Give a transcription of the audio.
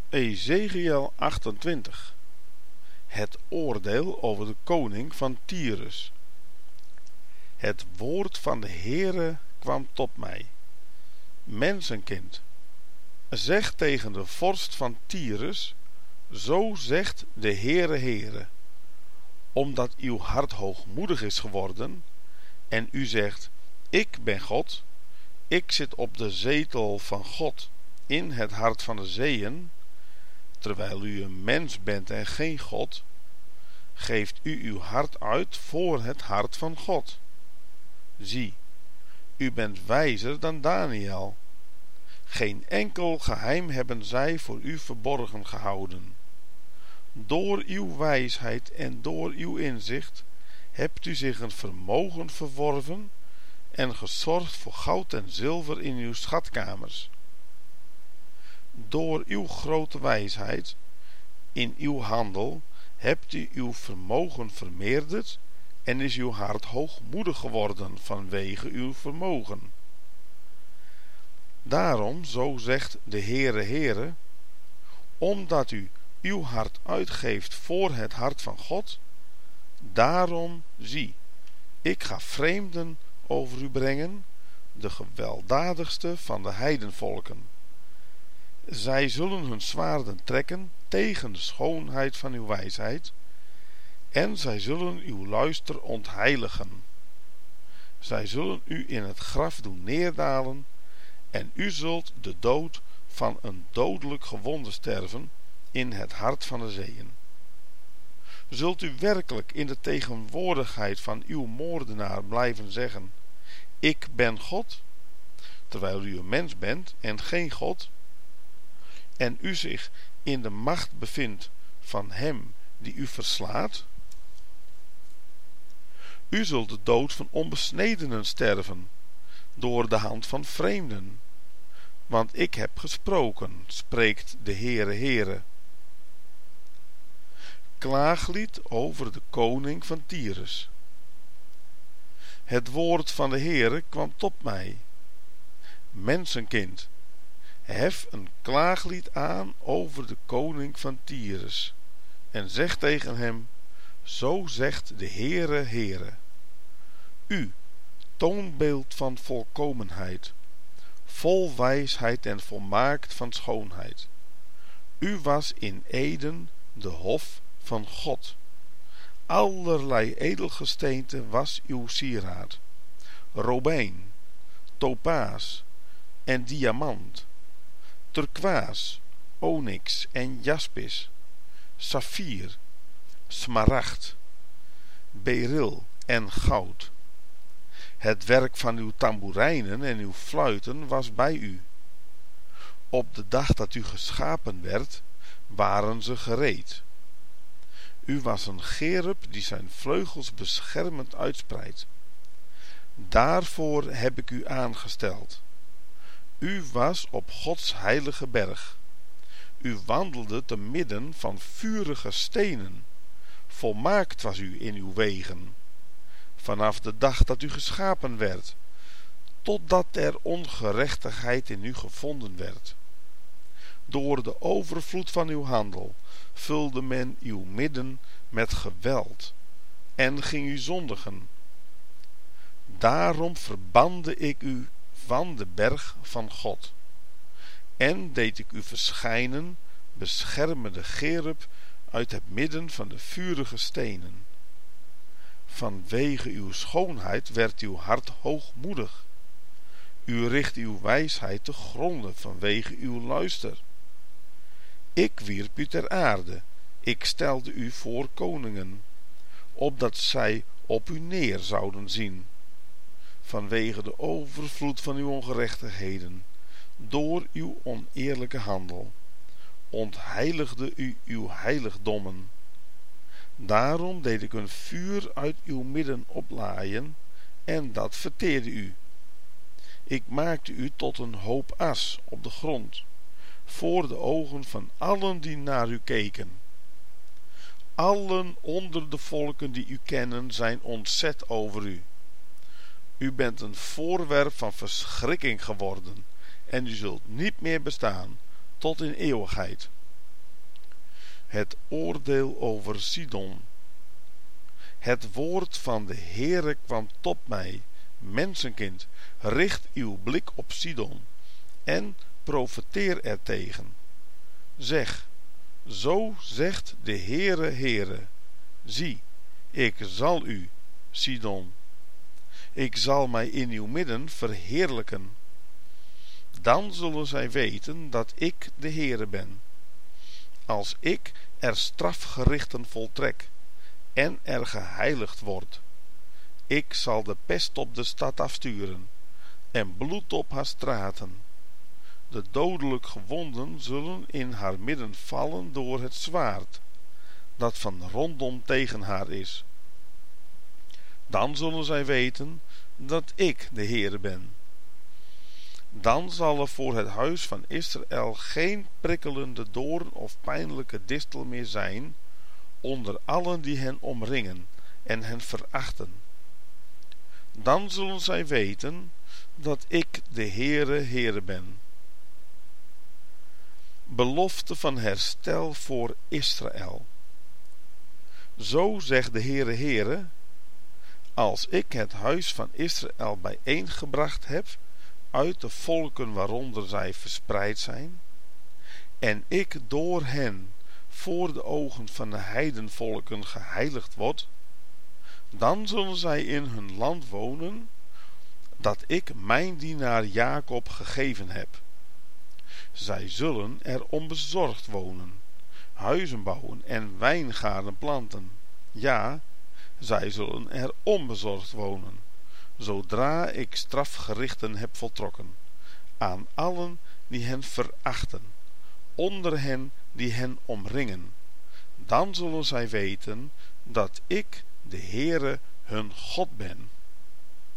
Ezechiël 28. Het oordeel over de koning van Tyrus. Het woord van de Heere kwam tot mij. Mensenkind, zeg tegen de vorst van Tyrus: zo zegt de Heere, omdat uw hart hoogmoedig is geworden en u zegt: ik ben God, ik zit op de zetel van God in het hart van de zeeën, terwijl u een mens bent en geen God, geeft u uw hart uit voor het hart van God. Zie, u bent wijzer dan Daniël. Geen enkel geheim hebben zij voor u verborgen gehouden. Door uw wijsheid en door uw inzicht hebt u zich een vermogen verworven en gezorgd voor goud en zilver in uw schatkamers. Door uw grote wijsheid in uw handel hebt u uw vermogen vermeerderd en is uw hart hoogmoedig geworden vanwege uw vermogen. Daarom, zo zegt de Heere, omdat u uw hart uitgeeft voor het hart van God, daarom zie, ik ga vreemden over u brengen, de gewelddadigste van de heidenvolken. Zij zullen hun zwaarden trekken tegen de schoonheid van uw wijsheid, en zij zullen uw luister ontheiligen. Zij zullen u in het graf doen neerdalen, en u zult de dood van een dodelijk gewonde sterven in het hart van de zeeën. Zult u werkelijk in de tegenwoordigheid van uw moordenaar blijven zeggen: ik ben God, terwijl u een mens bent en geen God, en u zich in de macht bevindt van hem die u verslaat? U zult de dood van onbesnedenen sterven, door de hand van vreemden. Want ik heb gesproken, spreekt de Heere. Klaaglied over de koning van Tyrus. Het woord van de Heere kwam tot mij. Mensenkind, hef een klaaglied aan over de koning van Tyrus en zeg tegen hem: zo zegt de Heere, u, toonbeeld van volkomenheid, vol wijsheid en volmaakt van schoonheid. U was in Eden de hof van God. Allerlei edelgesteente was uw sieraad: robijn, topaas en diamant, turkoois, onyx en jaspis, saffier, smaragd, beryl en goud. Het werk van uw tamboerijnen en uw fluiten was bij u. Op de dag dat u geschapen werd, waren ze gereed. U was een cherub die zijn vleugels beschermend uitspreidt. Daarvoor heb ik u aangesteld. U was op Gods heilige berg. U wandelde te midden van vurige stenen. Volmaakt was u in uw wegen, vanaf de dag dat u geschapen werd, totdat er ongerechtigheid in u gevonden werd. Door de overvloed van uw handel vulde men uw midden met geweld en ging u zondigen. Daarom verbande ik u van de berg van God en deed ik u verschijnen, beschermende cherub uit het midden van de vurige stenen. Vanwege uw schoonheid werd uw hart hoogmoedig. U richt uw wijsheid te gronde vanwege uw luister. Ik wierp u ter aarde, ik stelde u voor koningen, opdat zij op u neer zouden zien. Vanwege de overvloed van uw ongerechtigheden, door uw oneerlijke handel, ontheiligde u uw heiligdommen. Daarom deed ik een vuur uit uw midden oplaaien, en dat verteerde u. Ik maakte u tot een hoop as op de grond, voor de ogen van allen die naar u keken. Allen onder de volken die u kennen zijn ontzet over u. U bent een voorwerp van verschrikking geworden, en u zult niet meer bestaan tot in eeuwigheid. het oordeel over Sidon. Het woord van de Heere kwam tot mij: mensenkind, richt uw blik op Sidon en profeteer er tegen. Zeg, zo zegt de Heere: zie, ik zal u, Sidon, ik zal mij in uw midden verheerlijken. Dan zullen zij weten dat ik de Heere ben, als ik er strafgerichten voltrek en er geheiligd wordt. Ik zal de pest op de stad afsturen en bloed op haar straten. De dodelijk gewonden zullen in haar midden vallen door het zwaard, dat van rondom tegen haar is. Dan zullen zij weten dat ik de Heere ben. Dan zal er voor het huis van Israël geen prikkelende doorn of pijnlijke distel meer zijn onder allen die hen omringen en hen verachten. Dan zullen zij weten dat ik de Heere ben. Belofte van herstel voor Israël. Zo zegt de Heere: als ik het huis van Israël bijeengebracht heb uit de volken waaronder zij verspreid zijn, en ik door hen voor de ogen van de heidenvolken geheiligd word, dan zullen zij in hun land wonen dat ik mijn dienaar Jacob gegeven heb. Zij zullen er onbezorgd wonen, huizen bouwen en wijngaarden planten. Ja, zij zullen er onbezorgd wonen, zodra ik strafgerichten heb voltrokken, aan allen die hen verachten, onder hen die hen omringen. Dan zullen zij weten dat ik de Heere hun God ben.